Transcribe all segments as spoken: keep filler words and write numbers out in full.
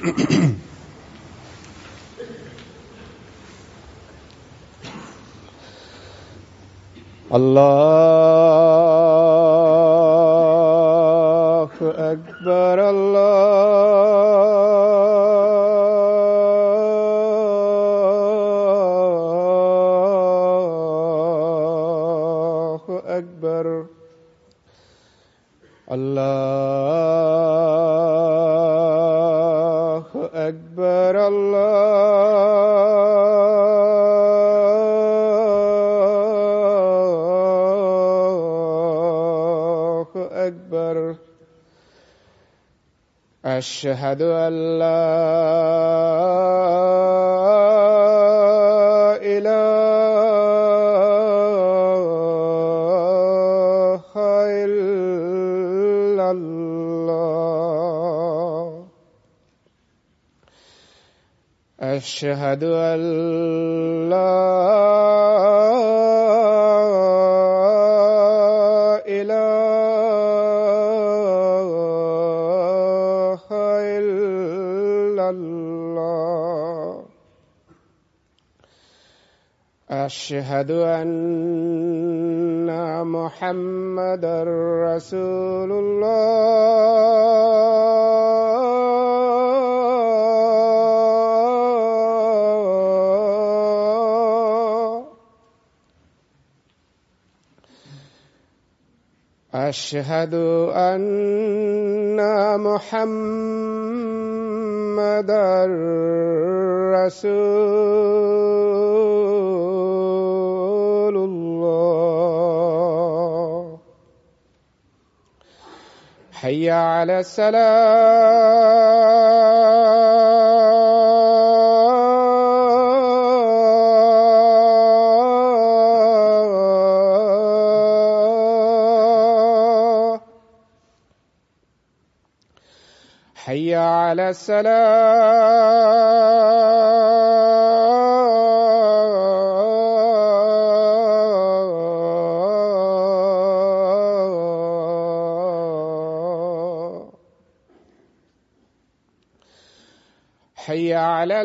الله أكبر الله أكبر الله أكبر الله أكبر أشهد أن لا إله إلا الله أشهد أن لا إله إلا الله أشهد أن محمدًا رسول الله أشهد أن محمدًا رسول الله حي على الصلاة حي على الصلاة حي على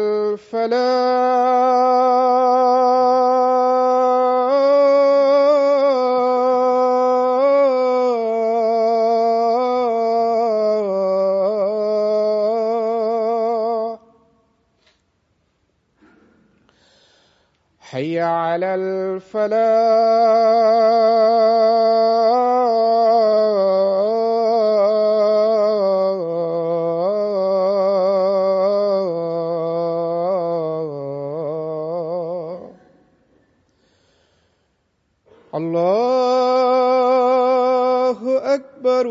الفلاح حي على الفلاح الله أكبر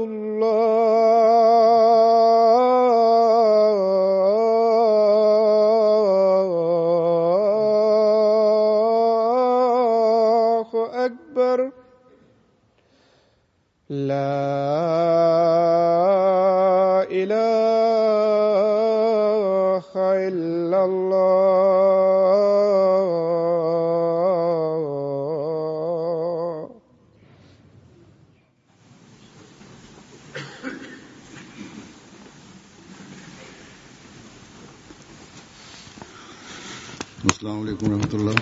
الله أكبر لا إله إلا الله अस्सलामु अलैकुम रहमतुल्लाह।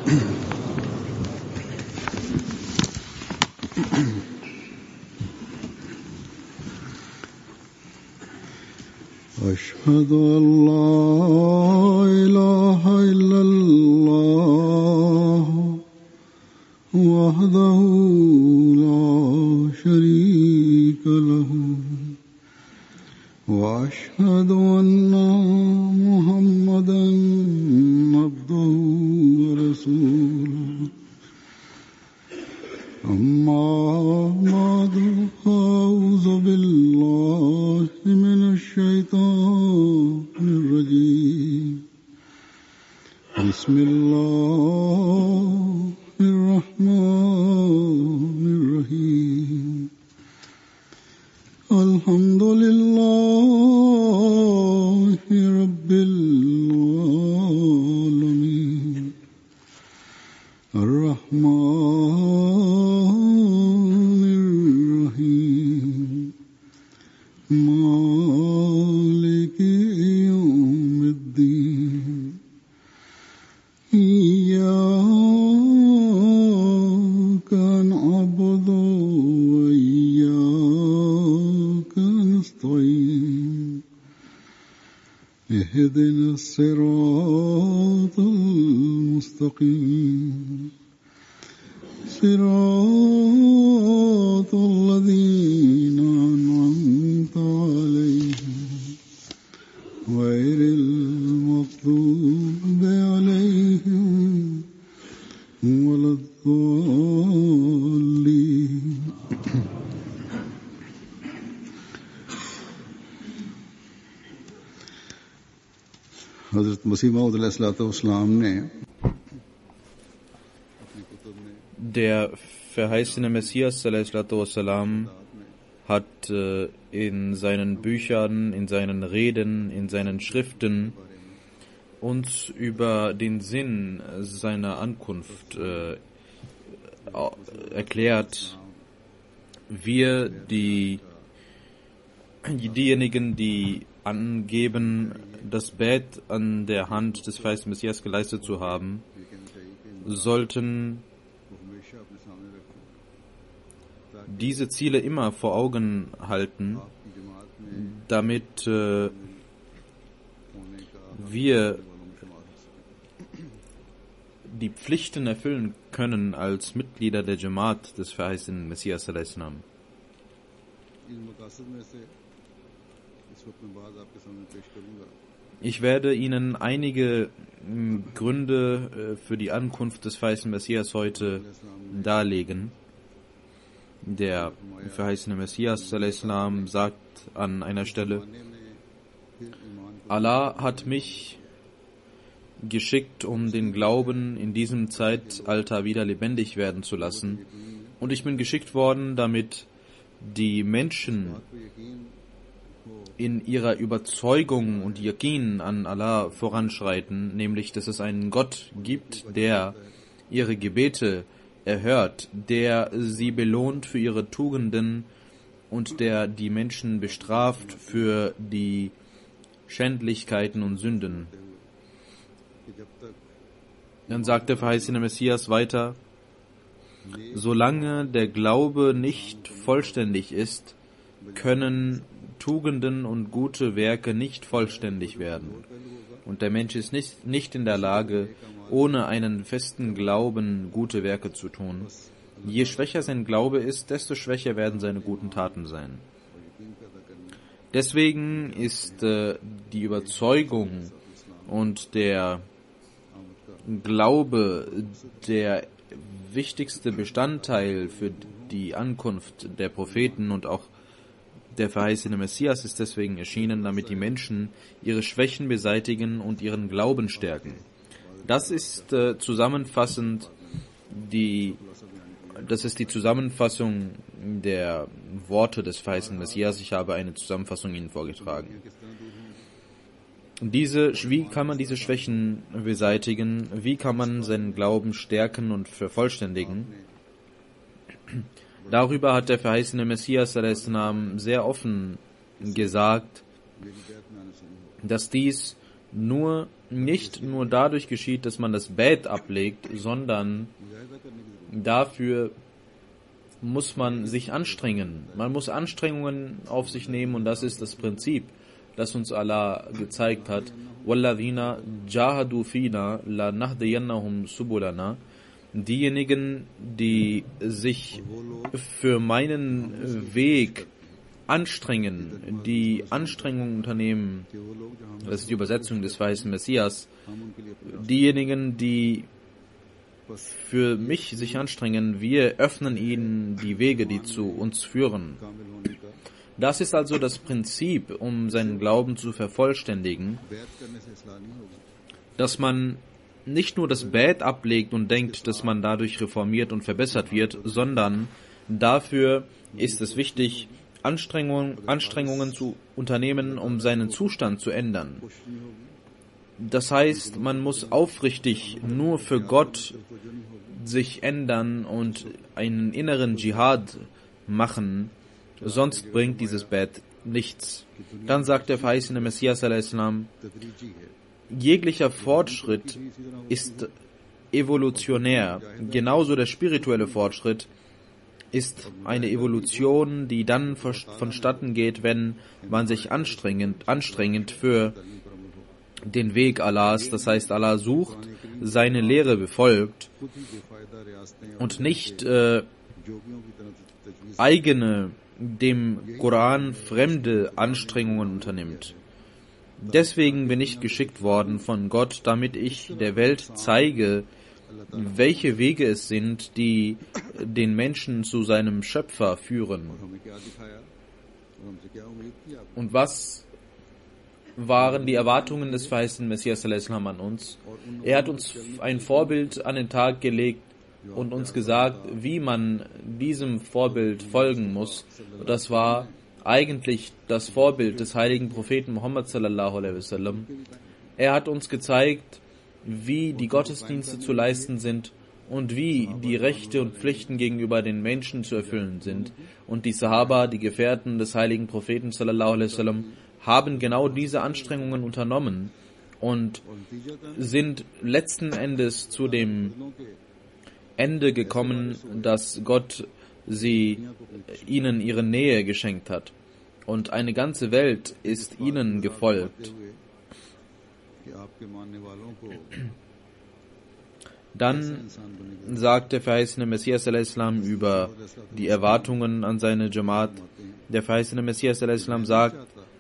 أشهد أن لا إله إلا الله وحده لا شريك له وأشهد أن محمدًا عبده ورسوله أما بعد فأعوذ بالله من الشيطان الرجيم بسم الله الرحمن الرحيم الحمد لله رب العالمين الرحمن الرحيم مالك اهدنا الصراط المستقيم صراط الذين أنعمت عليهم غير المغضوب عليهم ولا الضالين. حضرت مسیح موعود علیہ الصلوۃ والسلام نے Der verheißene Messias sallallahu wassalam, hat äh, in seinen Büchern, in seinen Reden, in seinen Schriften uns über den Sinn seiner Ankunft äh, erklärt. Wir, die, diejenigen, die angeben, das Bett an der Hand des verheißenen Messias geleistet zu haben, sollten diese Ziele immer vor Augen halten, damit äh, wir die Pflichten erfüllen können als Mitglieder der Jamaat des verheißenen Messias sallallahu alaihi wasallam. Ich werde Ihnen einige m, Gründe äh, für die Ankunft des verheißenen Messias heute darlegen. Der verheißene Messias sallallahu alaihi wasallam sagt an einer Stelle: Allah hat mich geschickt, um den Glauben in diesem Zeitalter wieder lebendig werden zu lassen. Und ich bin geschickt worden, damit die Menschen in ihrer Überzeugung und Yaqin an Allah voranschreiten, nämlich, dass es einen Gott gibt, der ihre Gebete erhört, der sie belohnt für ihre Tugenden und der die Menschen bestraft für die Schändlichkeiten und Sünden. Dann sagt der verheißene Messias weiter: Solange der Glaube nicht vollständig ist, können Tugenden und gute Werke nicht vollständig werden. Und der Mensch ist nicht, nicht in der Lage, ohne einen festen Glauben gute Werke zu tun. Je schwächer sein Glaube ist, desto schwächer werden seine guten Taten sein. Deswegen ist äh, die Überzeugung und der Glaube der wichtigste Bestandteil für die Ankunft der Propheten, und auch der verheißene Messias ist deswegen erschienen, damit die Menschen ihre Schwächen beseitigen und ihren Glauben stärken. Das ist äh, zusammenfassend die, das ist die Zusammenfassung der Worte des verheißenen Messias. Ich habe eine Zusammenfassung Ihnen vorgetragen. Diese, wie kann man diese Schwächen beseitigen? Wie kann man seinen Glauben stärken und vervollständigen? Darüber hat der verheißene Messias sehr offen gesagt, dass dies nur nicht nur dadurch geschieht, dass man das Bett ablegt, sondern dafür muss man sich anstrengen. Man muss Anstrengungen auf sich nehmen, und das ist das Prinzip, das uns Allah gezeigt hat. وَالَّذِينَ جَاهَدُوا فِينَا لَنَهْدِيَنَّهُمْ سُبُلَنَا. Diejenigen, die sich für meinen Weg anstrengen, die Anstrengungen unternehmen, das ist die Übersetzung des verheißenen Messias, diejenigen, die für mich sich anstrengen, wir öffnen ihnen die Wege, die zu uns führen. Das ist also das Prinzip, um seinen Glauben zu vervollständigen, dass man nicht nur das Bett ablegt und denkt, dass man dadurch reformiert und verbessert wird, sondern dafür ist es wichtig, Anstrengungen, Anstrengungen zu unternehmen, um seinen Zustand zu ändern. Das heißt, man muss aufrichtig nur für Gott sich ändern und einen inneren Dschihad machen, sonst bringt dieses Bett nichts. Dann sagt der verheißene Messias al-Islam, jeglicher Fortschritt ist evolutionär, genauso der spirituelle Fortschritt ist eine Evolution, die dann vonstatten geht, wenn man sich anstrengend, anstrengend für den Weg Allahs, das heißt Allah sucht, seine Lehre befolgt und nicht äh, eigene, dem Koran fremde Anstrengungen unternimmt. Deswegen bin ich geschickt worden von Gott, damit ich der Welt zeige, welche Wege es sind, die den Menschen zu seinem Schöpfer führen. Und was waren die Erwartungen des verheißenen Messias al-Islam an uns? Er hat uns ein Vorbild an den Tag gelegt und uns gesagt, wie man diesem Vorbild folgen muss. Das war eigentlich das Vorbild des heiligen Propheten Muhammad sallallahu alaihi wasallam. Er hat uns gezeigt, wie die Gottesdienste zu leisten sind und wie die Rechte und Pflichten gegenüber den Menschen zu erfüllen sind. Und die Sahaba, die Gefährten des heiligen Propheten sallallahu alaihi wasallam, haben genau diese Anstrengungen unternommen und sind letzten Endes zu dem Ende gekommen, dass Gott sie ihnen ihre Nähe geschenkt hat. Und eine ganze Welt ist ihnen gefolgt. Dann sagt der verheißene Messias al-Islam über die Erwartungen an seine Jamaat. Der verheißene Messias al-Islam sagt,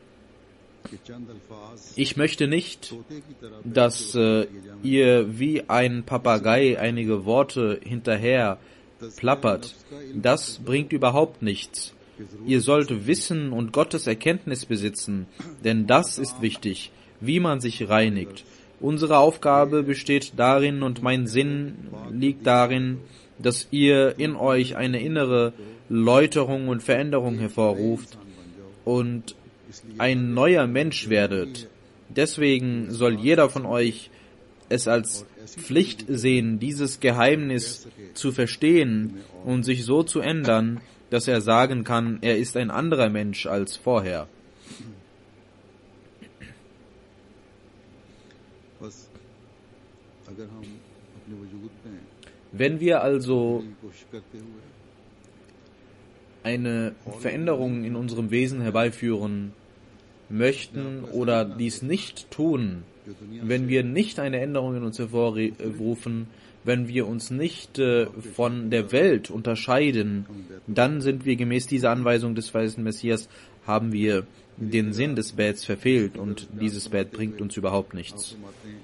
ich möchte nicht, dass äh, ihr wie ein Papagei einige Worte hinterher plappert. Das bringt überhaupt nichts. Ihr sollt Wissen und Gottes Erkenntnis besitzen, denn das ist wichtig, wie man sich reinigt. Unsere Aufgabe besteht darin und mein Sinn liegt darin, dass ihr in euch eine innere Läuterung und Veränderung hervorruft und ein neuer Mensch werdet. Deswegen soll jeder von euch es als Pflicht sehen, dieses Geheimnis zu verstehen und sich so zu ändern, dass er sagen kann, er ist ein anderer Mensch als vorher. Wenn wir also eine Veränderung in unserem Wesen herbeiführen möchten oder dies nicht tun, wenn wir nicht eine Änderung in uns hervorrufen, wenn wir uns nicht äh, von der Welt unterscheiden, dann sind wir gemäß dieser Anweisung des verheißenen Messias, haben wir den Sinn des Bets verfehlt und dieses Bet bringt uns überhaupt nichts.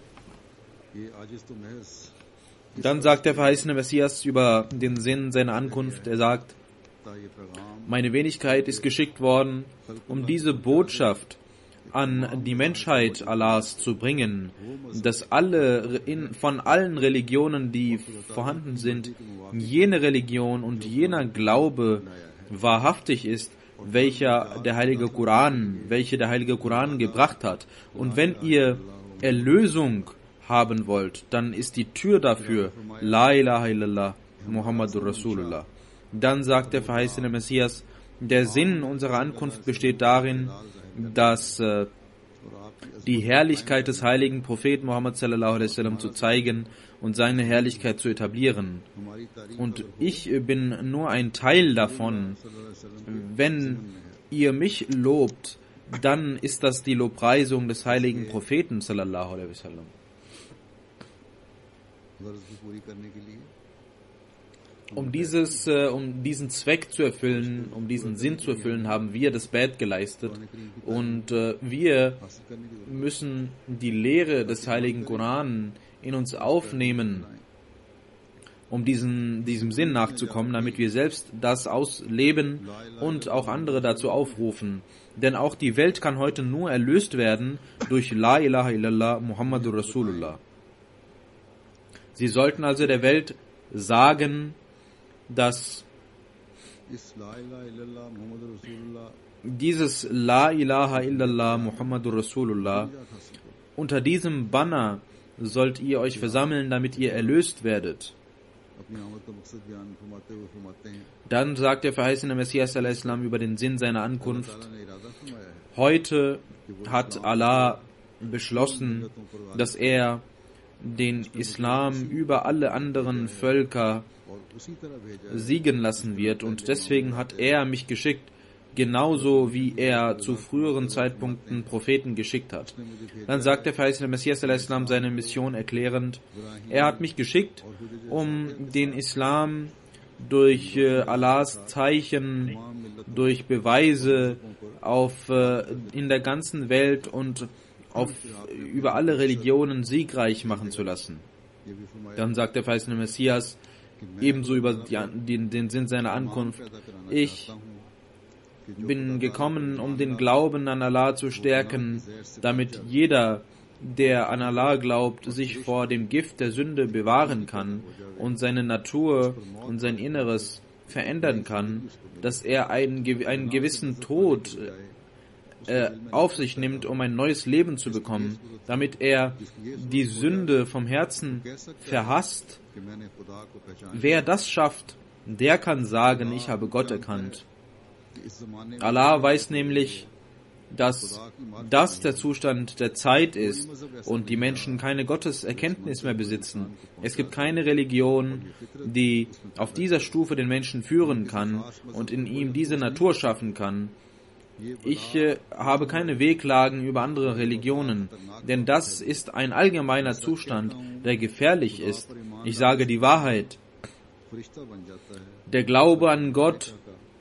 Dann sagt der verheißene Messias über den Sinn seiner Ankunft, er sagt, meine Wenigkeit ist geschickt worden, um diese Botschaft an die Menschheit Allahs zu bringen, dass alle in, von allen Religionen, die vorhanden sind, jene Religion und jener Glaube wahrhaftig ist, welcher der heilige Koran, welche der heilige Koran gebracht hat. Und wenn ihr Erlösung haben wollt, dann ist die Tür dafür La ilaha illallah Muhammadur Rasulullah. Dann sagt der verheißene Messias, der Sinn unserer Ankunft besteht darin, dass äh, die Herrlichkeit des heiligen Propheten Muhammad sallallahu alaihi wasallam zu zeigen und seine Herrlichkeit zu etablieren. Und ich bin nur ein Teil davon. Wenn ihr mich lobt, dann ist das die Lobpreisung des heiligen Propheten sallallahu alaihi wasallam. Um dieses, äh, um diesen Zweck zu erfüllen, um diesen Sinn zu erfüllen, haben wir das Bet geleistet und äh, wir müssen die Lehre des heiligen Koran in uns aufnehmen, um diesen, diesem Sinn nachzukommen, damit wir selbst das ausleben und auch andere dazu aufrufen. Denn auch die Welt kann heute nur erlöst werden durch La ilaha illallah Muhammadur Rasulullah. Sie sollten also der Welt sagen, dass dieses La ilaha illallah Muhammadur Rasulullah, unter diesem Banner sollt ihr euch versammeln, damit ihr erlöst werdet. Dann sagt der verheißene Messias al-Islam über den Sinn seiner Ankunft, heute hat Allah beschlossen, dass er den Islam über alle anderen Völker siegen lassen wird und deswegen hat er mich geschickt, genauso wie er zu früheren Zeitpunkten Propheten geschickt hat. Dann sagt der verheißene Messias al-Islam seine Mission erklärend: Er hat mich geschickt, um den Islam durch äh, Allahs Zeichen, durch Beweise auf äh, in der ganzen Welt und auf über alle Religionen siegreich machen zu lassen. Dann sagt der verheißene Messias ebenso über die, den, den Sinn seiner Ankunft: Ich bin gekommen, um den Glauben an Allah zu stärken, damit jeder, der an Allah glaubt, sich vor dem Gift der Sünde bewahren kann und seine Natur und sein Inneres verändern kann, dass er einen, einen gewissen Tod äh, auf sich nimmt, um ein neues Leben zu bekommen, damit er die Sünde vom Herzen verhasst. Wer das schafft, der kann sagen, ich habe Gott erkannt. Allah weiß nämlich, dass das der Zustand der Zeit ist und die Menschen keine Gotteserkenntnis mehr besitzen. Es gibt keine Religion, die auf dieser Stufe den Menschen führen kann und in ihm diese Natur schaffen kann. Ich äh, habe keine Wehklagen über andere Religionen, denn das ist ein allgemeiner Zustand, der gefährlich ist. Ich sage die Wahrheit. Der Glaube an Gott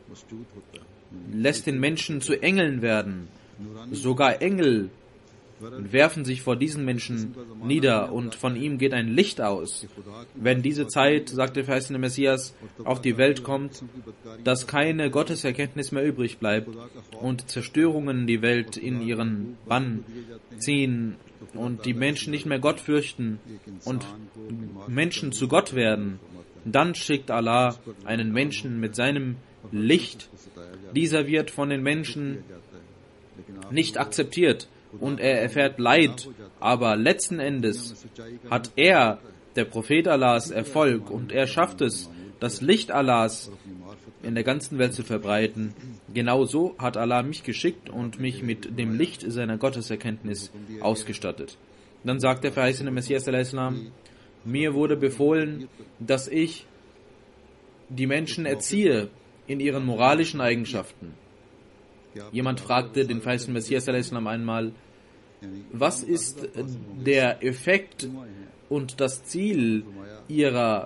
lässt den Menschen zu Engeln werden. Sogar Engel werfen sich vor diesen Menschen nieder und von ihm geht ein Licht aus. Wenn diese Zeit, sagt der verheißene Messias, auf die Welt kommt, dass keine Gotteserkenntnis mehr übrig bleibt und Zerstörungen die Welt in ihren Bann ziehen und die Menschen nicht mehr Gott fürchten und Menschen zu Gott werden, dann schickt Allah einen Menschen mit seinem Licht. Dieser wird von den Menschen nicht akzeptiert und er erfährt Leid, aber letzten Endes hat er, der Prophet Allahs, Erfolg und er schafft es, das Licht Allahs in der ganzen Welt zu verbreiten. Genauso hat Allah mich geschickt und mich mit dem Licht seiner Gotteserkenntnis ausgestattet. Dann sagt der verheißene Messias al-Islam: Mir wurde befohlen, dass ich die Menschen erziehe in ihren moralischen Eigenschaften. Jemand fragte den verheißenen Messias al-Islam einmal: Was ist der Effekt und das Ziel ihrer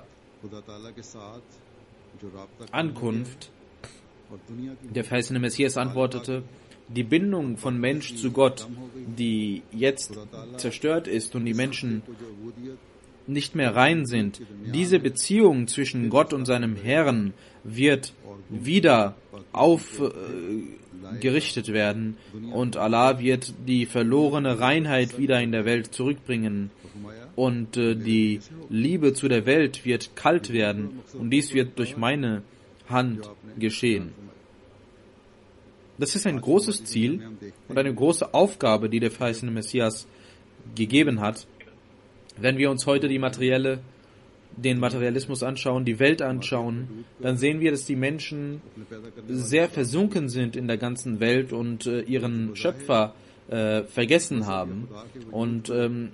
Ankunft? Der verheißene Messias antwortete: Die Bindung von Mensch zu Gott, die jetzt zerstört ist und die Menschen nicht mehr rein sind, diese Beziehung zwischen Gott und seinem Herrn wird wieder aufgerichtet äh, werden und Allah wird die verlorene Reinheit wieder in der Welt zurückbringen und äh, die Liebe zu der Welt wird kalt werden und dies wird durch meine Hand geschehen. Das ist ein großes Ziel und eine große Aufgabe, die der verheißene Messias gegeben hat. Wenn wir uns heute die materielle, den Materialismus anschauen, die Welt anschauen, dann sehen wir, dass die Menschen sehr versunken sind in der ganzen Welt und äh, ihren Schöpfer äh, vergessen haben. Und ähm,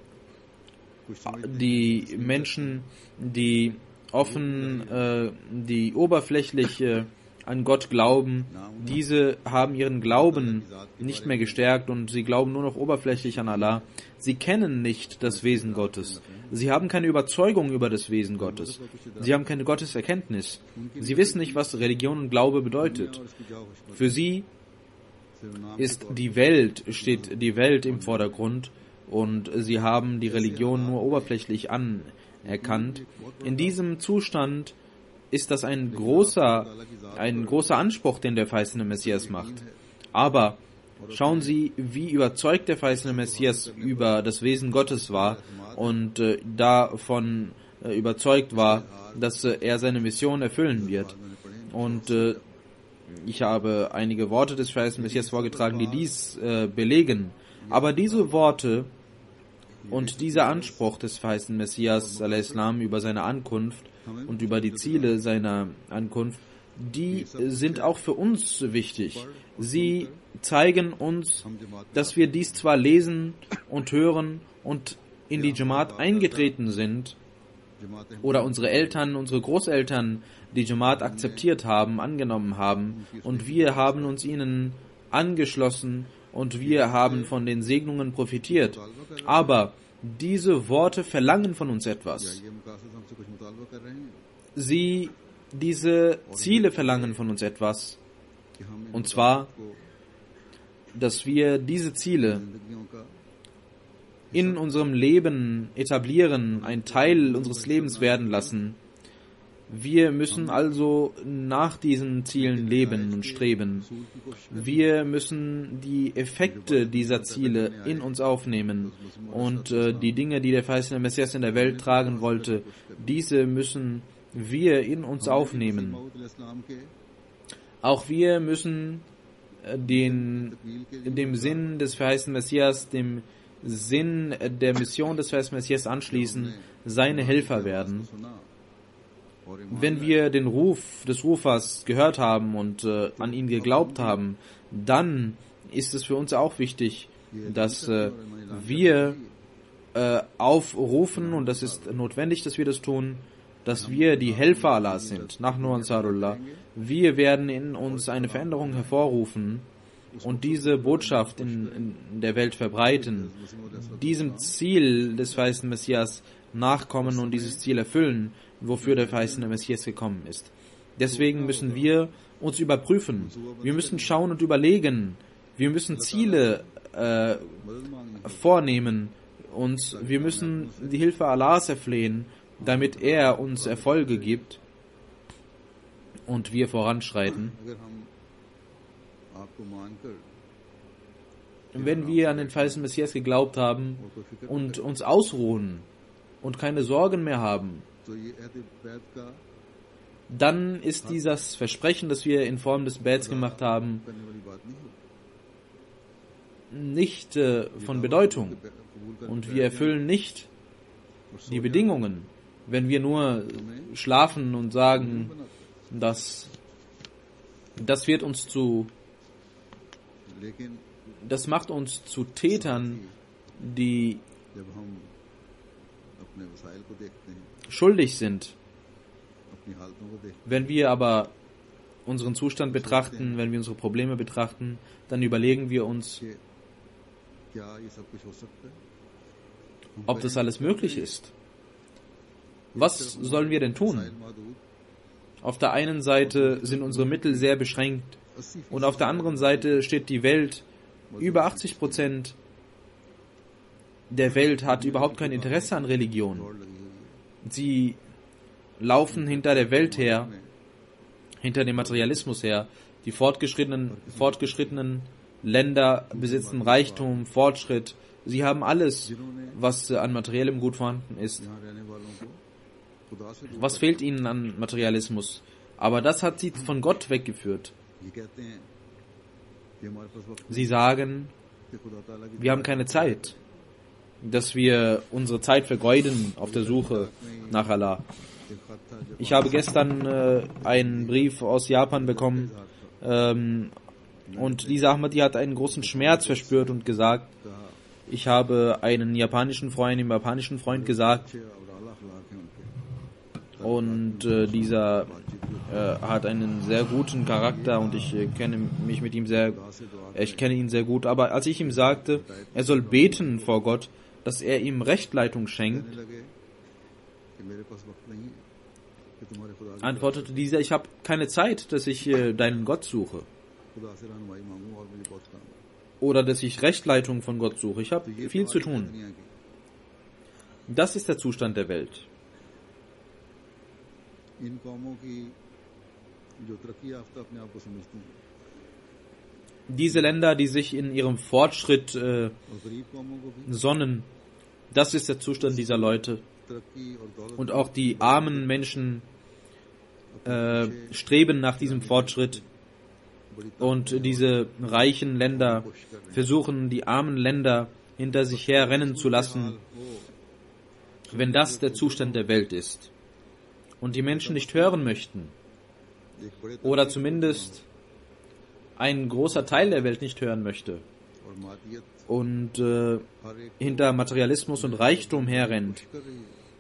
die Menschen, die offen, äh, die oberflächlich äh, an Gott glauben, diese haben ihren Glauben nicht mehr gestärkt und sie glauben nur noch oberflächlich an Allah. Sie kennen nicht das Wesen Gottes. Sie haben keine Überzeugung über das Wesen Gottes. Sie haben keine Gotteserkenntnis. Sie wissen nicht, was Religion und Glaube bedeutet. Für sie ist die Welt, steht die Welt im Vordergrund und sie haben die Religion nur oberflächlich anerkannt. In diesem Zustand ist das ein großer, ein großer Anspruch, den der verheißene Messias macht. Aber schauen Sie, wie überzeugt der verheißene Messias über das Wesen Gottes war und äh, davon äh, überzeugt war, dass äh, er seine Mission erfüllen wird. Und äh, ich habe einige Worte des verheißenen Messias vorgetragen, die dies äh, belegen. Aber diese Worte und dieser Anspruch des verheißenen Messias al-Islam über seine Ankunft und über die Ziele seiner Ankunft, die sind auch für uns wichtig. Sie zeigen uns, dass wir dies zwar lesen und hören und in die Jamaat eingetreten sind, oder unsere Eltern, unsere Großeltern die Jamaat akzeptiert haben, angenommen haben, und wir haben uns ihnen angeschlossen und wir haben von den Segnungen profitiert. Aber diese Worte verlangen von uns etwas. Sie, diese Ziele verlangen von uns etwas. Und zwar, dass wir diese Ziele in unserem Leben etablieren, ein Teil unseres Lebens werden lassen. Wir müssen also nach diesen Zielen leben und streben. Wir müssen die Effekte dieser Ziele in uns aufnehmen und äh, die Dinge, die der verheißene Messias in der Welt tragen wollte, diese müssen wir in uns aufnehmen. Auch wir müssen äh, den, dem Sinn des verheißenen Messias, dem Sinn der Mission des verheißenen Messias anschließen, seine Helfer werden. Wenn wir den Ruf des Rufers gehört haben und äh, an ihn geglaubt haben, dann ist es für uns auch wichtig, dass äh, wir äh, aufrufen, und das ist notwendig, dass wir das tun, dass wir die Helfer Allahs sind, nach Nur Ansarullah. Wir werden in uns eine Veränderung hervorrufen und diese Botschaft in, in der Welt verbreiten, diesem Ziel des verheißenen Messias nachkommen und dieses Ziel erfüllen, wofür der verheißene Messias gekommen ist. Deswegen müssen wir uns überprüfen. Wir müssen schauen und überlegen. Wir müssen Ziele äh, vornehmen und wir müssen die Hilfe Allahs erflehen, damit er uns Erfolge gibt und wir voranschreiten. Wenn wir an den verheißenen Messias geglaubt haben und uns ausruhen und keine Sorgen mehr haben, dann ist dieses Versprechen, das wir in Form des Bets gemacht haben, nicht äh, von Bedeutung. Und wir erfüllen nicht die Bedingungen, wenn wir nur schlafen und sagen, dass das wird uns zu, das macht uns zu Tätern, die schuldig sind. Wenn wir aber unseren Zustand betrachten, wenn wir unsere Probleme betrachten, dann überlegen wir uns, ob das alles möglich ist. Was sollen wir denn tun? Auf der einen Seite sind unsere Mittel sehr beschränkt und auf der anderen Seite steht die Welt, über achtzig Prozent der Welt hat überhaupt kein Interesse an Religion. Sie laufen hinter der Welt her, hinter dem Materialismus her. Die fortgeschrittenen, fortgeschrittenen Länder besitzen Reichtum, Fortschritt. Sie haben alles, was an materiellem Gut vorhanden ist. Was fehlt ihnen an Materialismus? Aber das hat sie von Gott weggeführt. Sie sagen, wir haben keine Zeit, dass wir unsere Zeit vergeuden auf der Suche nach Allah. Ich habe gestern äh, einen Brief aus Japan bekommen ähm, und dieser Ahmadi hat einen großen Schmerz verspürt und gesagt, ich habe einen japanischen Freund, einem japanischen Freund gesagt, und äh, dieser äh, hat einen sehr guten Charakter und ich äh, kenne mich mit ihm sehr, ich kenne ihn sehr gut, aber als ich ihm sagte, er soll beten vor Gott, dass er ihm Rechtleitung schenkt, antwortete dieser, ich habe keine Zeit, dass ich äh, deinen Gott suche. Oder dass ich Rechtleitung von Gott suche. Ich habe viel zu tun. Das ist der Zustand der Welt. Diese Länder, die sich in ihrem Fortschritt äh, sonnen, das ist der Zustand dieser Leute. Und auch die armen Menschen äh, streben nach diesem Fortschritt. Und diese reichen Länder versuchen, die armen Länder hinter sich her rennen zu lassen, wenn das der Zustand der Welt ist. Und die Menschen nicht hören möchten, oder zumindest ein großer Teil der Welt nicht hören möchte und äh, hinter Materialismus und Reichtum herrennt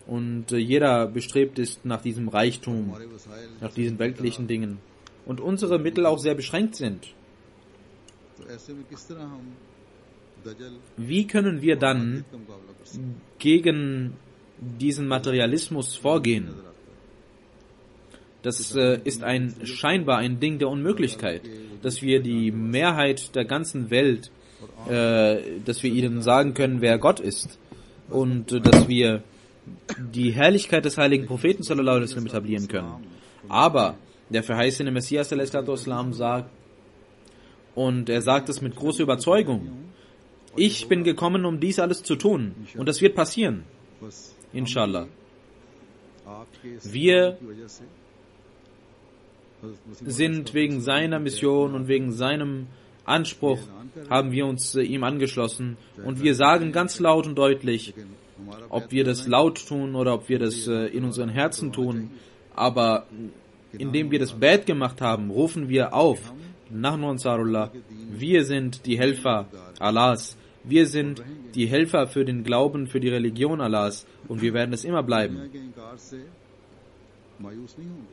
Und äh, jeder bestrebt ist nach diesem Reichtum, हमारे वसाइल nach diesen weltlichen Dingen. Und unsere Mittel auch sehr beschränkt sind. तो ऐसे में किस तरह हम दजल Wie können wir dann का मुकाबला कर सकते gegen diesen Materialismus vorgehen? नजर आता है? Das äh, ist ein scheinbar ein Ding der Unmöglichkeit, dass wir die Mehrheit der ganzen Welt, äh, dass wir ihnen sagen können, wer Gott ist, und äh, dass wir die Herrlichkeit des heiligen Propheten sallallahu alaihi wasallam etablieren können. Aber der verheißene Messias sallallahu alaihi wasallam sagt, und er sagt es mit großer Überzeugung, ich bin gekommen, um dies alles zu tun, und das wird passieren, बस inshallah. आपके इस Wir की वजह से हज़रत मसीह sind wegen seiner Mission und wegen seinem Anspruch, haben wir uns äh, ihm angeschlossen, und wir sagen ganz laut und deutlich, लेकिन हमारा ob wir das laut tun oder ob wir das äh, in unseren Herzen tun, aber indem wir das Bad gemacht haben, rufen wir auf, Nahnu Ansarullah, wir sind die Helfer Allahs, wir sind die Helfer für den Glauben, für die Religion Allahs, und wir werden es immer bleiben. दुनिया के इनकार से मायूस नहीं होंगे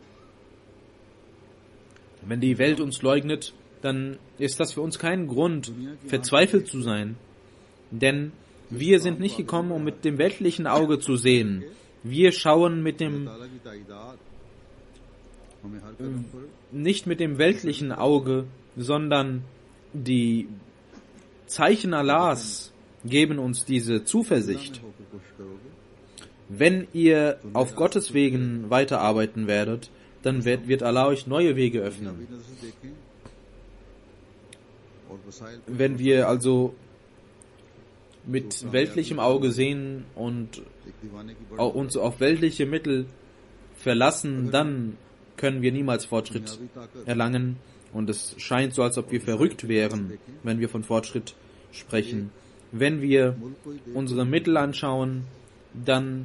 Wenn die Welt uns leugnet, dann ist das für uns kein Grund, verzweifelt zu sein. Denn wir sind nicht gekommen, um mit dem weltlichen Auge zu sehen. Wir schauen mit dem, ताला की ताईदाद हमें हर कदम पर nicht mit dem weltlichen Auge, sondern die Zeichen Allahs geben uns diese Zuversicht. होकर कोशिश करोगे Wenn ihr auf Gottes Wegen weiterarbeiten werdet, dann wird, wird Allah euch neue Wege अभी öffnen. नजर से देखें और वसाइल Wenn wir also mit weltlichem Auge sehen und एक दीवाने की बड़ी au- uns auf weltliche Mittel verlassen, dann können wir niemals Fortschritt दुनियावी ताकत erlangen. Und es scheint so, als ob wir verrückt wären, wenn wir von Fortschritt sprechen. Wenn wir मुल्क को ही देख unsere Mittel anschauen, dann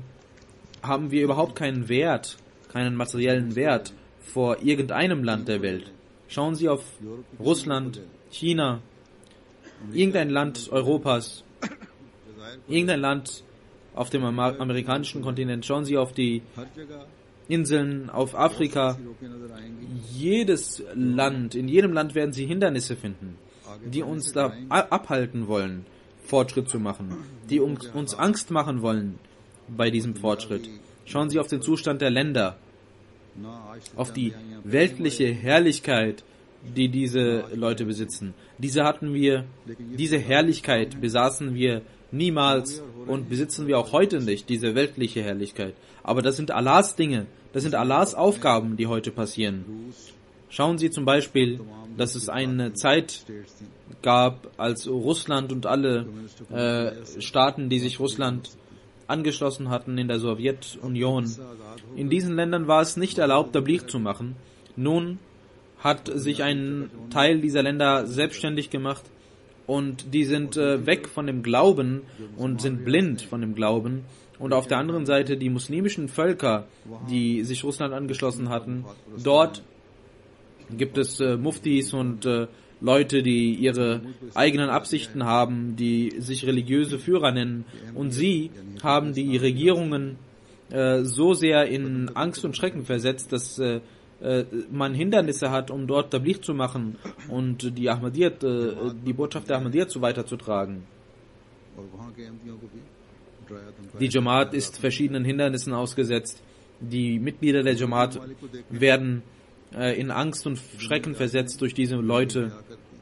haben wir überhaupt keinen Wert, keinen materiellen Wert vor irgendeinem Land der Welt. Schauen Sie auf Russland, China, irgendein Land Europas, जजायर irgendein Land auf dem Ama- amerikanischen Kontinent. Schauen Sie auf die हर जगह Inseln, auf Afrika. रोके नजर आएंगी Jedes Land, in jedem Land werden Sie Hindernisse finden, die uns da a- abhalten wollen, Fortschritt zu machen, die uns, uns Angst machen wollen bei diesem Fortschritt. Schauen Sie auf den Zustand der Länder, ना आज से auf die चांदियां यहाँ weltliche Herrlichkeit, die diese Leute besitzen. Diese hatten wir, diese Herrlichkeit besaßen wir niemals und besitzen wir auch heute nicht, diese weltliche Herrlichkeit. Aber das sind Allahs Dinge, das sind Allahs Aufgaben, die heute passieren. रूस Schauen Sie zum Beispiel, dass es eine Zeit states थी gab, als Russland und alle äh, Staaten, die sich Russland angeschlossen hatten in der Sowjetunion, in diesen Ländern war es nicht erlaubt, Tabligh zu machen. Nun hat sich ein Teil dieser Länder selbstständig gemacht und die sind äh, weg von dem Glauben und sind blind von dem Glauben. Und auf der anderen Seite die muslimischen Völker, die sich Russland angeschlossen hatten, dort gibt es äh, Muftis und äh, Leute, die ihre eigenen Absichten haben, die sich religiöse Führer nennen. Und sie haben die Regierungen äh, so sehr in Angst und Schrecken versetzt, dass äh, äh, man Hindernisse hat, um dort Tabligh zu machen und die Ahmadiyyat, äh, die Botschaft der Ahmadiyyat so weiterzutragen. और वहाँ के एमपीओं को भी डराया धमकाया Die Jamaat ist verschiedenen Hindernissen ausgesetzt. Die Mitglieder der Jamaat werden äh, in Angst und Schrecken versetzt durch diese Leute.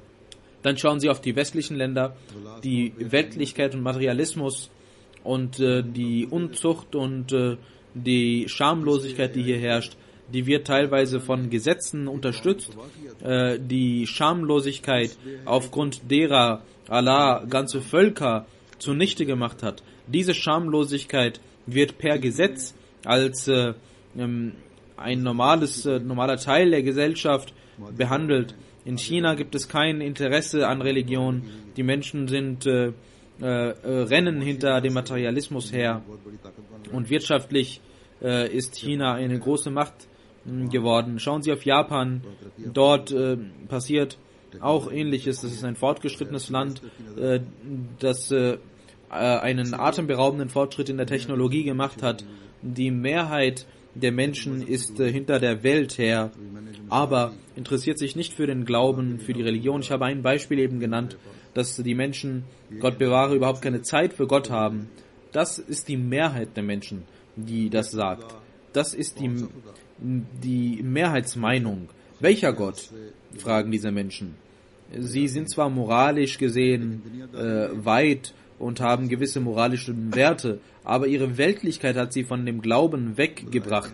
Dann schauen Sie auf die westlichen Länder, die Weltlichkeit und Materialismus und äh, die Unzucht und äh, die Schamlosigkeit, die hier herrscht, die wird teilweise von Gesetzen unterstützt. Äh, die Schamlosigkeit, aufgrund derer Allah ganze Völker zunichte gemacht hat. Diese Schamlosigkeit wird per Gesetz als äh, ähm, ein normales, äh, normaler Teil der Gesellschaft behandelt. In China gibt es kein Interesse an Religion. Die Menschen sind äh, äh, rennen hinter dem Materialismus her. बहुत बड़ी ताकत बन Und wirtschaftlich äh, ist China eine große Macht mh, geworden. Schauen Sie auf Japan. Dort äh, passiert auch Ähnliches. Das ist ein fortgeschrittenes Land, äh, das äh, einen atemberaubenden Fortschritt in der Technologie gemacht hat. die Mehrheit der Menschen ist äh, hinter der Welt her, aber interessiert sich nicht für den Glauben, für die Religion. Ich habe ein Beispiel eben genannt, dass die Menschen, Gott bewahre, überhaupt keine Zeit für Gott haben. Das ist die Mehrheit der Menschen, die das sagt. Das ist die, die Mehrheitsmeinung. Welcher Gott? Fragen diese Menschen. Sie sind zwar moralisch gesehen äh, weit und haben gewisse moralische Werte, aber ihre Weltlichkeit hat sie von dem Glauben weggebracht.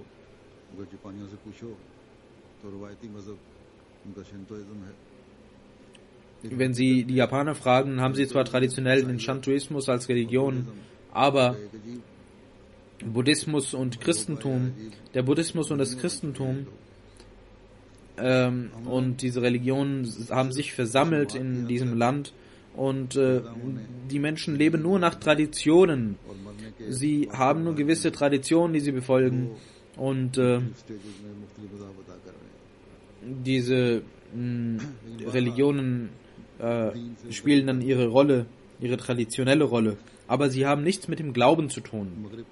Wenn Sie die Japaner fragen, haben sie zwar traditionell den Shintoismus als Religion, aber Buddhismus und Christentum, der Buddhismus und das Christentum ähm, und diese Religionen haben sich versammelt in diesem Land und äh, die Menschen leben nur nach Traditionen. Sie haben nur gewisse Traditionen, die sie befolgen und äh, diese mh, Religionen äh, spielen dann ihre Rolle, ihre traditionelle Rolle. Aber sie haben nichts mit dem Glauben zu tun.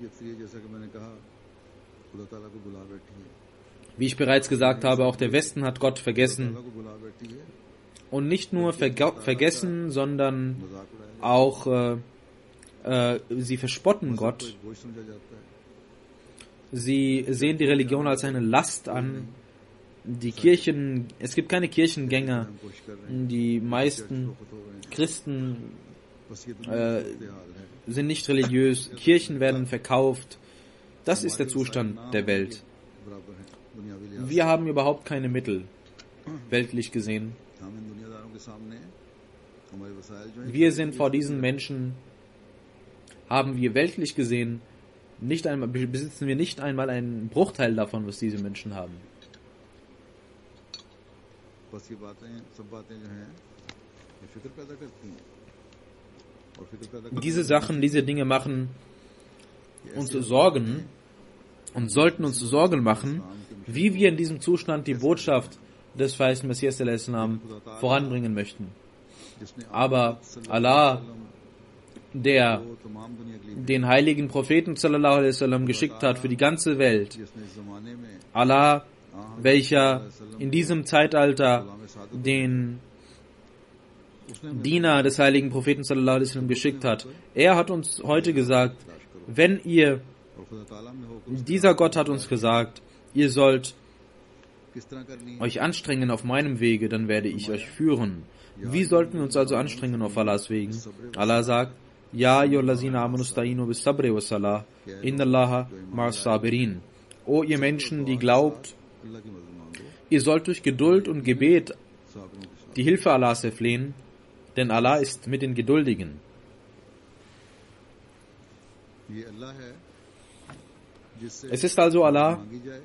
Wie ich bereits gesagt habe, auch der Westen hat Gott vergessen. Und nicht nur verge- vergessen, sondern auch äh, äh, sie verspotten Gott. Sie sehen die Religion als eine Last an. Die Kirchen, es gibt keine Kirchengänger. Die meisten Christen äh, sind nicht religiös. Kirchen werden verkauft. Das ist der Zustand der Welt. Wir haben überhaupt keine Mittel, weltlich gesehen. Wir sind vor diesen Menschen, haben wir weltlich gesehen, nicht einmal, besitzen wir nicht einmal einen Bruchteil davon, was diese Menschen haben. Diese Sachen, diese Dinge machen uns Sorgen und sollten uns Sorgen machen, wie wir in diesem Zustand die Botschaft des verheißenen Messias al-Islam voranbringen möchten. Aber Allah, der den heiligen Propheten sallallahu alaihi wasallam geschickt hat für die ganze Welt, Allah, welcher in diesem Zeitalter den Diener des heiligen Propheten sallallahu alaihi wasallam geschickt hat, er hat uns heute gesagt, wenn ihr, dieser Gott hat uns gesagt, ihr sollt euch anstrengen auf meinem Wege, dann werde ich euch führen. Wie sollten wir uns also anstrengen auf Allahs Wegen? Allah sagt, Ja, ayyuhallazina amanu sta'inu bis sabri was salah, innallaha ma'as sabirin. O ihr Menschen, die glaubt, ihr sollt durch Geduld und Gebet die Hilfe Allahs erflehen, denn Allah ist mit den Geduldigen. Es ist also Allah,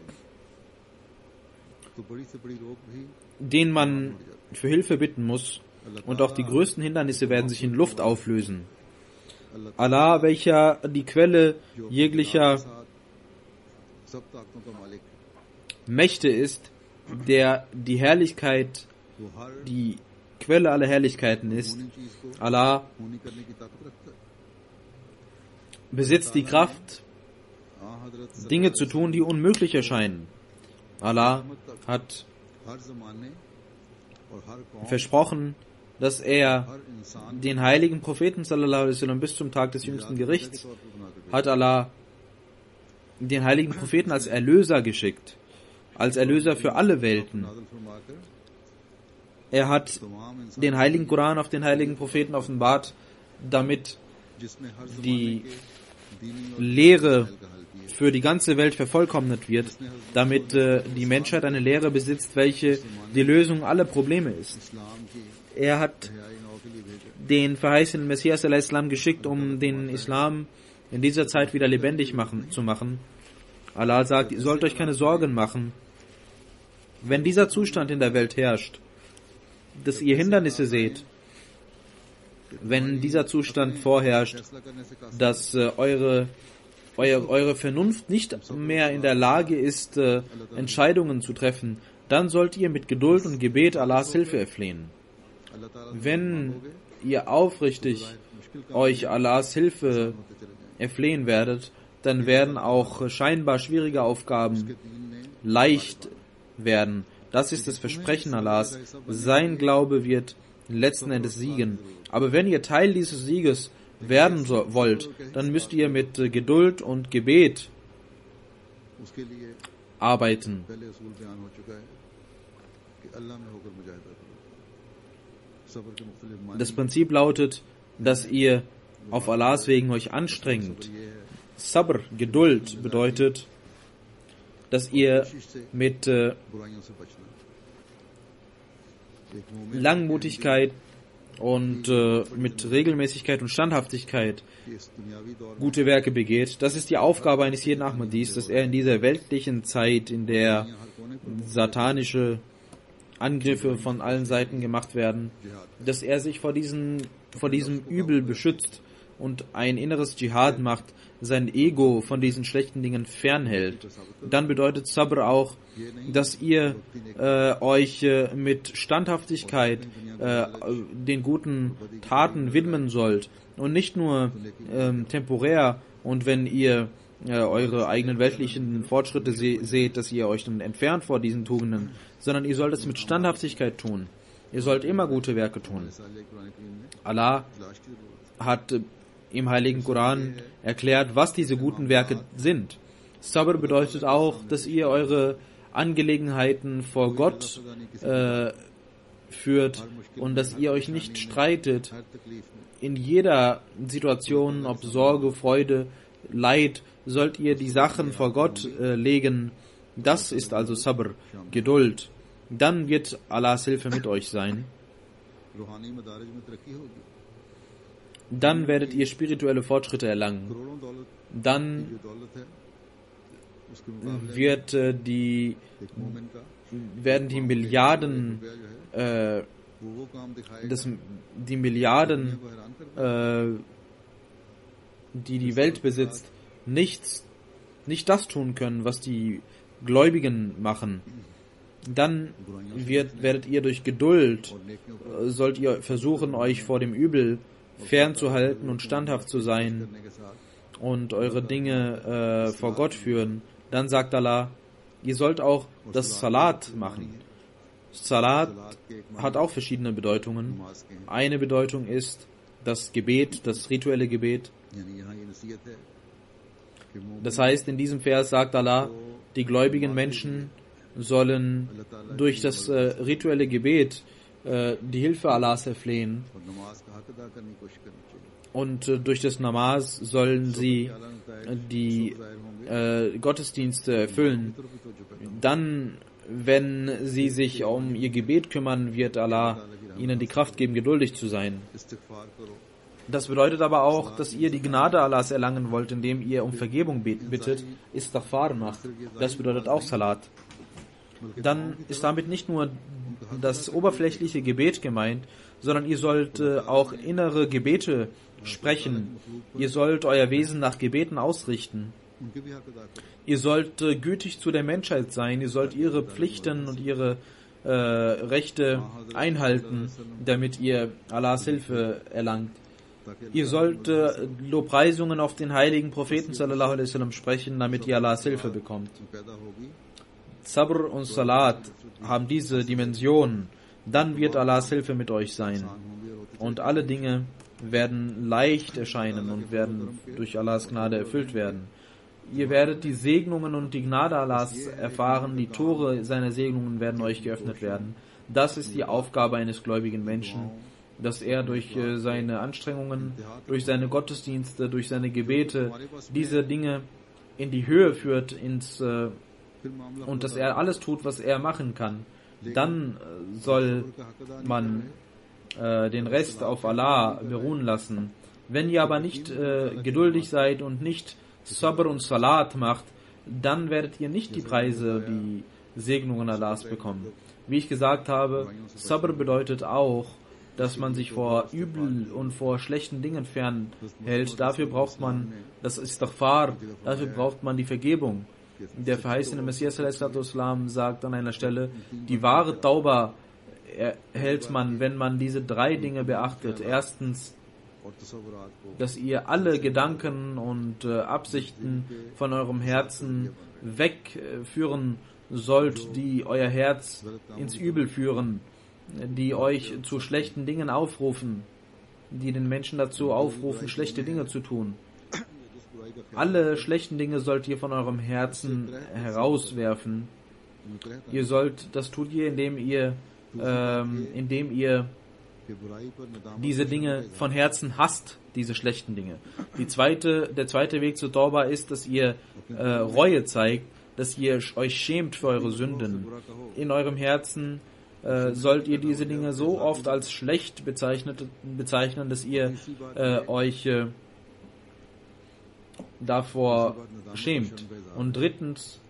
den man für Hilfe bitten muss, und auch die größten Hindernisse werden sich in Luft auflösen. Allah, welcher die Quelle jeglicher Mächte ist, der die Herrlichkeit, die Quelle aller Herrlichkeiten ist. Allah besitzt die Kraft, Dinge zu tun, die unmöglich erscheinen. Allah hat versprochen, dass er den heiligen Propheten sallallahu alaihi wasallam bis zum Tag des jüngsten Gerichts hat Allah den heiligen Propheten als Erlöser geschickt, als Erlöser für alle Welten. Er hat den heiligen Koran auf den heiligen Propheten offenbart, damit die Lehre für die ganze Welt vervollkommnet wird, damit äh, die Menschheit eine Lehre besitzt, welche die Lösung aller Probleme ist. Er hat den verheißenen Messias al-Islam geschickt, um den Islam in dieser Zeit wieder lebendig machen, zu machen. Allah sagt, ihr sollt euch keine Sorgen machen. Wenn dieser Zustand in der Welt herrscht, dass ihr Hindernisse seht, wenn dieser Zustand vorherrscht, dass äh, eure, eure, eure Vernunft nicht mehr in der Lage ist, äh, Entscheidungen zu treffen, dann sollt ihr mit Geduld und Gebet Allahs Hilfe erflehen. Wenn ihr aufrichtig euch Allahs Hilfe erflehen werdet, dann werden auch scheinbar schwierige Aufgaben leicht werden. Das ist das Versprechen Allahs. Sein Glaube wird letzten Endes siegen. Aber wenn ihr Teil dieses Sieges werden so, wollt, dann müsst ihr mit äh, Geduld und Gebet arbeiten. Das Prinzip lautet, dass ihr auf Allahs Wegen euch anstrengt. Sabr, Geduld, bedeutet, dass ihr mit äh, Langmutigkeit und äh, mit Regelmäßigkeit und Standhaftigkeit gute Werke begeht. Das ist die Aufgabe eines jeden Ahmadis, dass er in dieser weltlichen Zeit, in der satanische Angriffe von allen Seiten gemacht werden, dass er sich vor, diesen, vor diesem Übel beschützt und ein inneres Dschihad macht, sein Ego von diesen schlechten Dingen fernhält. Dann bedeutet Sabr auch, dass ihr äh, euch äh, mit Standhaftigkeit äh, den guten Taten widmen sollt und nicht nur äh, temporär, und wenn ihr äh, eure eigenen weltlichen Fortschritte se- seht, dass ihr euch dann entfernt vor diesen Tugenden, sondern ihr sollt es mit Standhaftigkeit tun. Ihr sollt immer gute Werke tun. Allah hat äh, im Heiligen Koran erklärt, was diese guten Werke sind. Sabr bedeutet auch, dass ihr eure Angelegenheiten vor Gott äh, führt und dass ihr euch nicht streitet. In jeder Situation, ob Sorge, Freude, Leid, sollt ihr die Sachen vor Gott äh, legen. Das ist also Sabr, Geduld. Dann wird Allahs Hilfe mit euch sein. Dann werdet ihr spirituelle Fortschritte erlangen. Dann wird äh, die werden die Milliarden äh, das, die Milliarden äh, die die Welt besitzt, nichts nicht das tun können, was die Gläubigen machen. Dann wird, werdet ihr durch Geduld äh, sollt ihr versuchen, euch vor dem Übel fernzuhalten und standhaft zu sein und eure Dinge äh, vor Gott führen. Dann sagt Allah, ihr sollt auch das Salat machen. Salat hat auch verschiedene Bedeutungen. Eine Bedeutung ist das Gebet, das rituelle Gebet. Das heißt, in diesem Vers sagt Allah, die gläubigen Menschen sollen durch das äh, rituelle Gebet äh, die Hilfe Allahs erflehen. Und äh, durch das Namaz sollen sie äh, die äh, Gottesdienste erfüllen. Dann, wenn sie sich um ihr Gebet kümmern, wird Allah ihnen die Kraft geben, geduldig zu sein. Das bedeutet aber auch, dass ihr die Gnade Allahs erlangen wollt, indem ihr um Vergebung bittet, Istighfar macht. Das bedeutet auch Salat. Dann ist damit nicht nur das oberflächliche Gebet gemeint, sondern ihr sollt äh, auch innere Gebete sprechen. Ihr sollt euer Wesen nach Gebeten ausrichten. Ihr sollt äh, gütig zu der Menschheit sein. Ihr sollt ihre Pflichten und ihre äh, Rechte einhalten, damit ihr Allahs Hilfe erlangt. Ihr sollt äh, Lobpreisungen auf den heiligen Propheten sallallahu alaihi wasallam sprechen, damit ihr Allahs Hilfe bekommt. Sabr und Salat haben diese Dimension, dann wird Allahs Hilfe mit euch sein. Und alle Dinge werden leicht erscheinen und werden durch Allahs Gnade erfüllt werden. Ihr werdet die Segnungen und die Gnade Allahs erfahren, die Tore seiner Segnungen werden euch geöffnet werden. Das ist die Aufgabe eines gläubigen Menschen, dass er durch äh, seine Anstrengungen, durch seine Gottesdienste, durch seine Gebete diese Dinge in die Höhe führt, ins äh, und dass er alles tut, was er machen kann. Dann äh, soll man äh, den Rest auf Allah beruhen lassen. Wenn ihr aber nicht äh, geduldig seid und nicht Sabr und Salat macht, dann werdet ihr nicht die Preise, die Segnungen Allahs bekommen. Wie ich gesagt habe, Sabr bedeutet auch, dass man sich vor Übel und vor schlechten Dingen fernhält. Dafür braucht man das Istighfar, dafür braucht man die Vergebung. Der verheißene Messias sagt an einer Stelle, die wahre Tauba erhält man, wenn man diese drei Dinge beachtet. Erstens dass ihr alle Gedanken und äh, Absichten von eurem Herzen wegführen sollt, die euer Herz ins Übel führen, die euch zu schlechten Dingen aufrufen, die den Menschen dazu aufrufen, schlechte Dinge zu tun. Alle schlechten Dinge sollt ihr von eurem Herzen herauswerfen. Ihr sollt, das tut ihr, indem ihr, ähm, indem ihr diese Dinge von Herzen hasst, diese schlechten Dinge. Die zweite, der zweite Weg zur Tauba ist, dass ihr äh, Reue zeigt, dass ihr euch schämt für eure Sünden. In eurem Herzen äh, sollt ihr diese Dinge so oft als schlecht bezeichnet, bezeichnen, dass ihr äh, euch äh, davor schämt. Und drittens,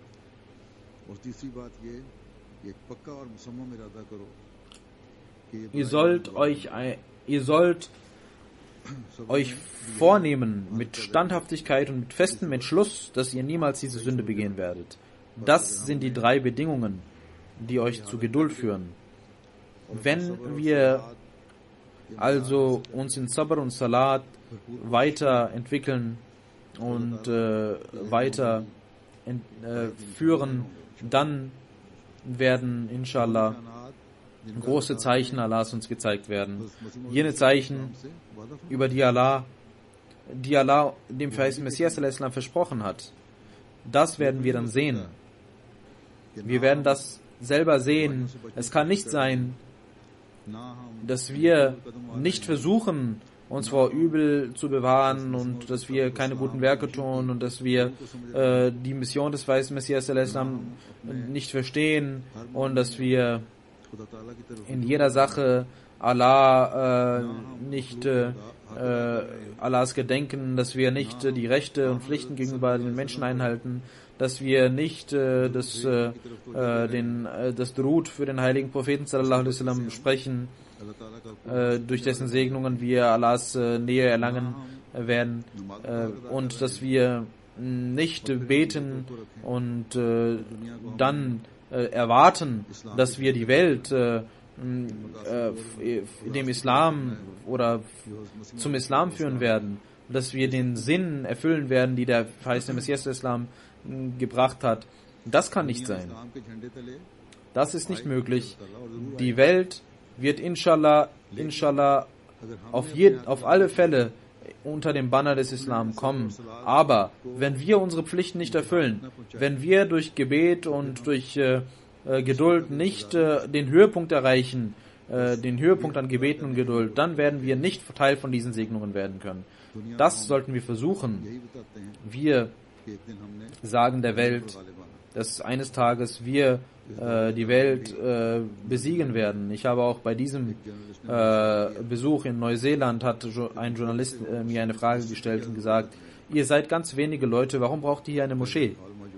ihr sollt euch, ihr sollt euch vornehmen mit Standhaftigkeit und mit festem Entschluss, dass ihr niemals diese Sünde begehen werdet. Das sind die drei Bedingungen, die euch zu Geduld führen. Wenn wir also uns in Sabr und Salat weiterentwickeln und äh, weiter ent, äh, führen, dann werden inshallah große Zeichen Allahs uns gezeigt werden. Jene Zeichen, über die Allah, die Allah dem verheißten Messias al-Islam versprochen hat. Das werden wir dann sehen. Wir werden das selber sehen. Es kann nicht sein, dass wir nicht versuchen, uns vor Übel zu bewahren und dass wir keine guten Werke tun und dass wir äh, die Mission des verheißten Messias al-Islam nicht verstehen und dass wir in jeder Sache Allah äh, nicht äh, Allahs gedenken, dass wir nicht äh, die Rechte und Pflichten gegenüber den Menschen einhalten, dass wir nicht äh, das, äh, den, äh, das Durud für den heiligen Propheten sallallahu alaihi wasallam sprechen, äh, durch dessen Segnungen wir Allahs äh, Nähe erlangen äh, werden, äh, und dass wir nicht beten und äh, dann äh, erwarten, dass wir die Welt äh, äh, dem Islam oder zum Islam führen werden, dass wir den Sinn erfüllen werden, die der verheißene Messias des Islam gebracht hat. Das kann nicht sein. Das ist nicht möglich. Die Welt wird inshallah, inshallah auf, je, auf alle Fälle unter dem Banner des Islam kommen. Aber wenn wir unsere Pflichten nicht erfüllen, wenn wir durch Gebet und durch äh, äh, Geduld nicht äh, den Höhepunkt erreichen, äh, den Höhepunkt an Gebeten und Geduld, dann werden wir nicht Teil von diesen Segnungen werden können. Das sollten wir versuchen. Wir sagen der Welt, dass eines Tages wir äh, die Welt äh, besiegen werden. Ich habe auch bei diesem äh, Besuch in Neuseeland hat ein Journalist äh, mir eine Frage gestellt und gesagt, ihr seid ganz wenige Leute, warum braucht ihr hier eine Moschee?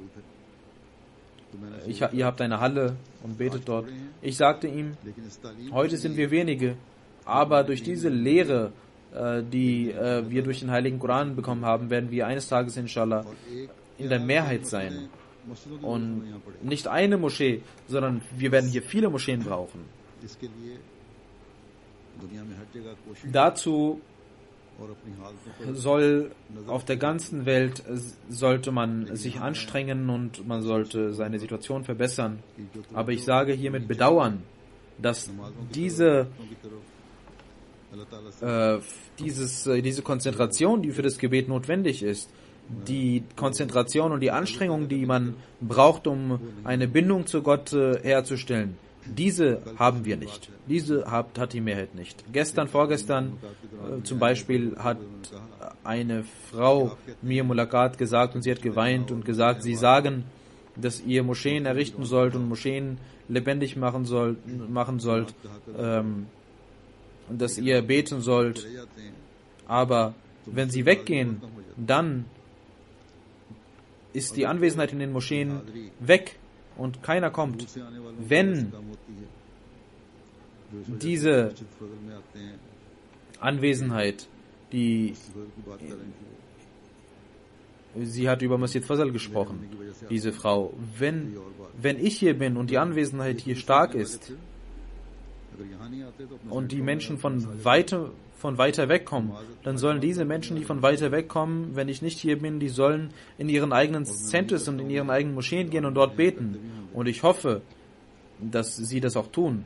Ich, ihr habt eine Halle und betet dort. Ich sagte ihm, heute sind wir wenige, aber durch diese Lehre, äh, die äh, wir durch den Heiligen Koran bekommen haben, werden wir eines Tages inshallah in der Mehrheit sein. Und nicht eine Moschee, sondern wir werden hier viele Moscheen brauchen. Dazu soll auf der ganzen Welt sollte man sich anstrengen und man sollte seine Situation verbessern. Aber ich sage hier mit Bedauern, dass diese äh, dieses, äh, diese Konzentration, die für das Gebet notwendig ist, die Konzentration und die Anstrengung, die man braucht, um eine Bindung zu Gott äh, herzustellen, diese haben wir nicht. Diese hat, hat die Mehrheit nicht. Gestern, vorgestern äh, zum Beispiel hat eine Frau mir Mulakat gesagt und sie hat geweint und gesagt, sie sagen, dass ihr Moscheen errichten sollt und Moscheen lebendig machen sollt, machen sollt, ähm, dass ihr beten sollt. Aber wenn sie weggehen, dann ist die Anwesenheit in den Moscheen weg und keiner kommt. Wenn diese Anwesenheit, die sie hat über Masjid Fazal gesprochen, diese Frau, wenn, wenn ich hier bin und die Anwesenheit hier stark ist, und die Menschen von weiter, von weiter weg kommen, dann sollen diese Menschen, die von weiter weg kommen, wenn ich nicht hier bin, die sollen in ihren eigenen Centers und in ihren eigenen Moscheen gehen und dort beten. Und ich hoffe, dass sie das auch tun.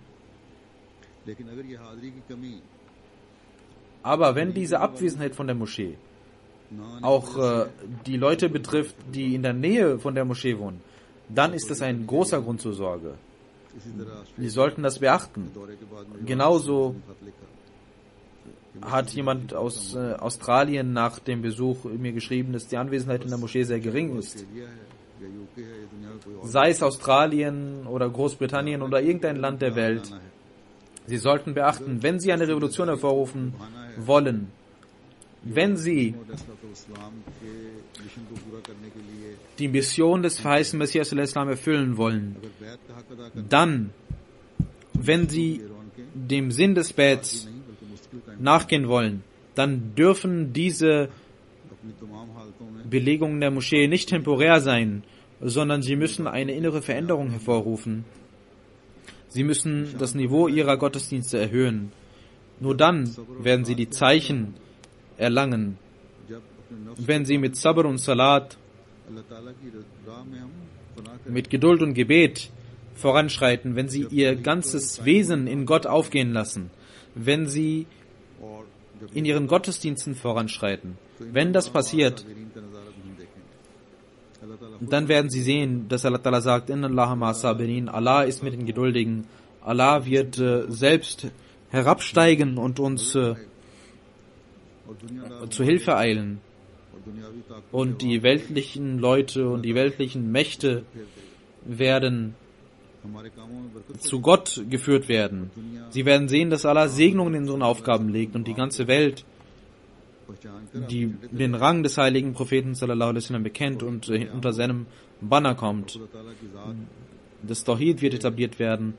Aber wenn diese Abwesenheit von der Moschee auch äh, die Leute betrifft, die in der Nähe von der Moschee wohnen, dann ist das ein großer Grund zur Sorge. Sie sollten das beachten. Genauso hat jemand aus äh, Australien nach dem Besuch mir geschrieben, dass die Anwesenheit in der Moschee sehr gering ist. Sei es Australien oder Großbritannien oder irgendein Land der Welt. Sie sollten beachten, wenn Sie eine Revolution hervorrufen wollen, wenn Sie die Mission des verheißenen Messias al-Islam erfüllen wollen, dann, wenn Sie dem Sinn des Bets nachgehen wollen, dann dürfen diese Belegungen der Moschee nicht temporär sein, sondern sie müssen eine innere Veränderung hervorrufen. Sie müssen das Niveau ihrer Gottesdienste erhöhen. Nur dann werden sie die Zeichen erlangen. Wenn sie mit Sabr und Salat, mit Geduld und Gebet voranschreiten, wenn sie ihr ganzes Wesen in Gott aufgehen lassen, wenn sie in ihren Gottesdiensten voranschreiten, wenn das passiert, dann werden sie sehen, dass Allah Ta'ala sagt, Inna Allaha ma'a sabirin, Allah ist mit den Geduldigen, Allah wird äh, selbst herabsteigen und uns äh, zu Hilfe eilen. Und die weltlichen Leute und die weltlichen Mächte werden zu Gott geführt werden. Sie werden sehen, dass Allah Segnungen in unseren Aufgaben legt und die ganze Welt, die den Rang des heiligen Propheten sallallahu alaihi wasallam bekennt und äh, unter seinem Banner kommt. Das Tawhid wird etabliert werden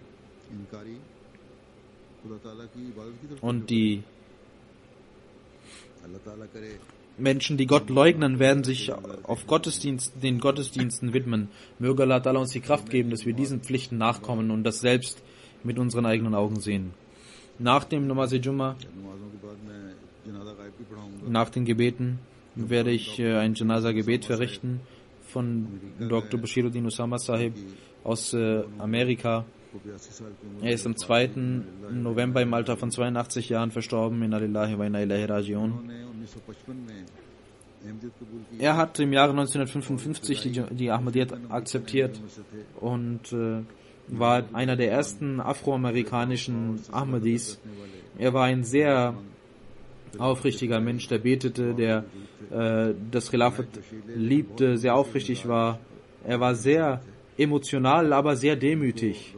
und die Menschen, die Gott leugnen, werden sich auf Gottesdienst, den Gottesdiensten widmen. Möge Allah Ta'ala uns die Kraft geben, dass wir diesen Pflichten nachkommen und das selbst mit unseren eigenen Augen sehen. Nach dem Namaz-e-Jumma, nach den Gebeten, werde ich äh, ein Janaza-Gebet verrichten von Doktor Bashiruddin Usama Sahib aus äh, Amerika. Er ist am zweiten November im Alter von zweiundachtzig Jahren verstorben. Inna lillahi wa inna ilaihi raji'un. Er hat im Jahre neunzehnhundertfünfundfünfzig die, die Ahmadiyyat akzeptiert und äh, war einer der ersten afroamerikanischen Ahmadis. Er war ein sehr aufrichtiger Mensch, der betete, der äh, das Khilafat liebte, sehr aufrichtig war. Er war sehr emotional, aber sehr demütig.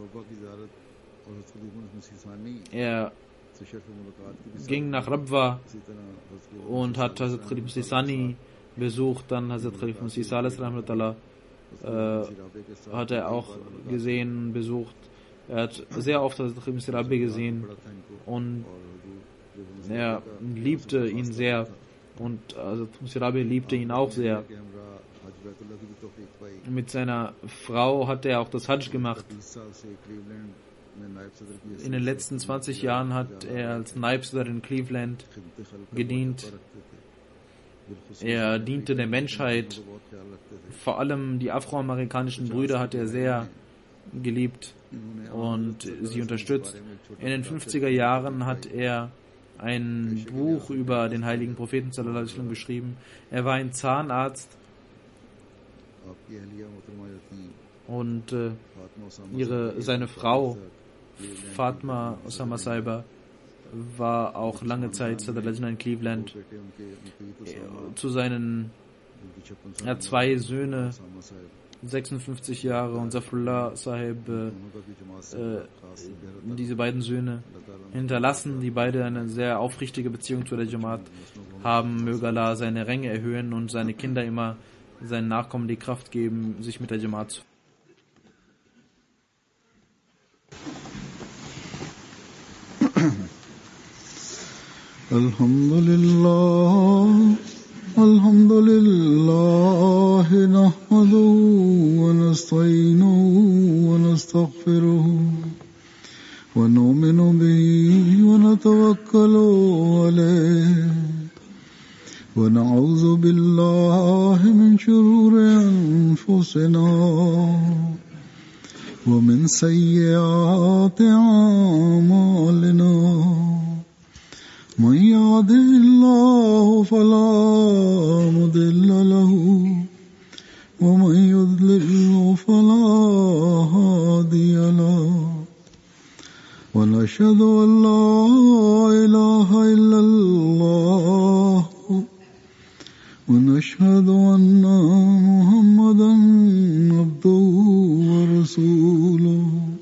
Er ging nach Rabwa und hat Hazrat Khalif Sisani besucht, dann Hazrat Khalif Sisales Rahmatullah äh, hat er auch gesehen, besucht. Er hat sehr oft Hazrat Khalif Sirabi gesehen und er liebte ihn sehr und Hazrat Sirabi liebte ihn auch sehr. Mit seiner Frau hat er auch das Hajj gemacht. In den letzten zwanzig Jahren hat er als Naib Sadr in Cleveland gedient. Er diente der Menschheit. Vor allem die afroamerikanischen Brüder hat er sehr geliebt und sie unterstützt. In den fünfziger Jahren hat er ein Buch über den heiligen Propheten sallallahu alaihi wasallam geschrieben. Er war ein Zahnarzt und äh, ihre, seine Frau Fatma Osama Saiba war auch lange Zeit Sadr al-Lajna in Cleveland. Zu seinen, er hat zwei Söhne, sechsundfünfzig Jahre, und Zafrullah Sahib, äh, diese beiden Söhne hinterlassen, die beide eine sehr aufrichtige Beziehung zu der Jamaat haben. Möge Allah seine Ränge erhöhen und seine Kinder immer seinen Nachkommen die Kraft geben, sich mit der Jamaat zu Alhamdulillah, Alhamdulillah, nahmaduhu, wa nasta'inuhu, wa nastaghfiruhu, wa na'udhu billahi min shururi anfusina, wa min sayyiati a'malina. Man yahdihi Allahu fala mudilla lahu, wa man yudlil fala hadiya lahu. Ashhadu an la ilaha illallah wahdahu la sharika lahu, wa ashhadu anna Muhammadan abduhu wa rasuluhu. الحمد لله الحمد لله نحمده ونستعينه ونستغفره ونؤمن به ونتوكل عليه ونعوذ بالله من شرور أنفسنا ومن سيئات أعمالنا من يهده الله فلا مضل له ومن يضلل فلا هادي له ونشهد أن لا إله إلا الله ونشهد أن محمدا عبده ورسوله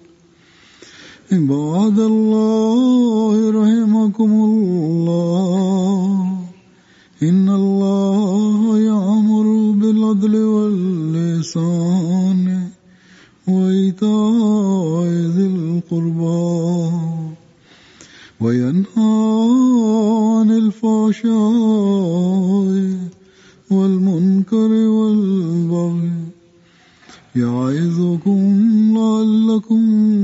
عباد الله رحمكم الله إن الله يأمر بالعدل والإحسان وإيتاء ذي القربى وينهى عن الفحشاء والمنكر والبغي يعظكم لعلكم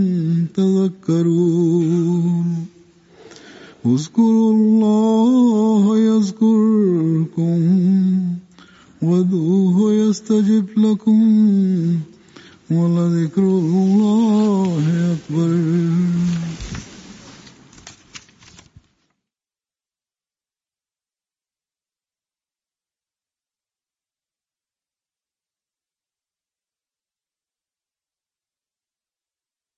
تذكرون اذكروا الله يذكركم وادعوه يستجب لكم ولذكر الله